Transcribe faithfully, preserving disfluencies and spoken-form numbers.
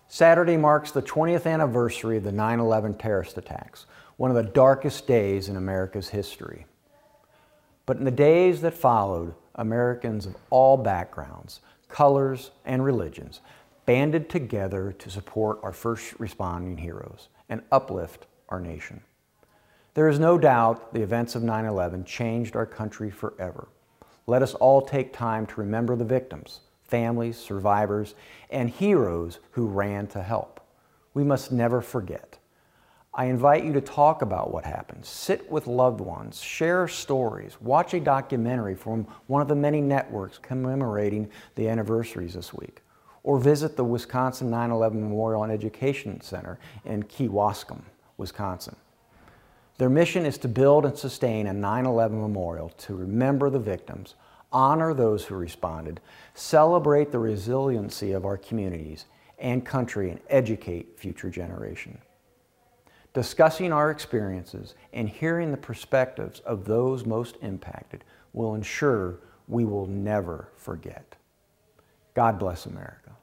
Saturday marks the twentieth anniversary of the nine eleven terrorist attacks, one of the darkest days in America's history. But in the days that followed, Americans of all backgrounds, colors, and religions banded together to support our first responding heroes and uplift our nation. There is no doubt the events of nine eleven changed our country forever. Let us all take time to remember the victims, families, survivors, and heroes who ran to help. We must never forget. I invite you to talk about what happened, sit with loved ones, share stories, watch a documentary from one of the many networks commemorating the anniversaries this week, or visit the Wisconsin nine eleven Memorial and Education Center in Kewaskum, Wisconsin. Their mission is to build and sustain a nine eleven memorial to remember the victims, honor those who responded, celebrate the resiliency of our communities and country, and educate future generations. Discussing our experiences and hearing the perspectives of those most impacted will ensure we will never forget. God bless America.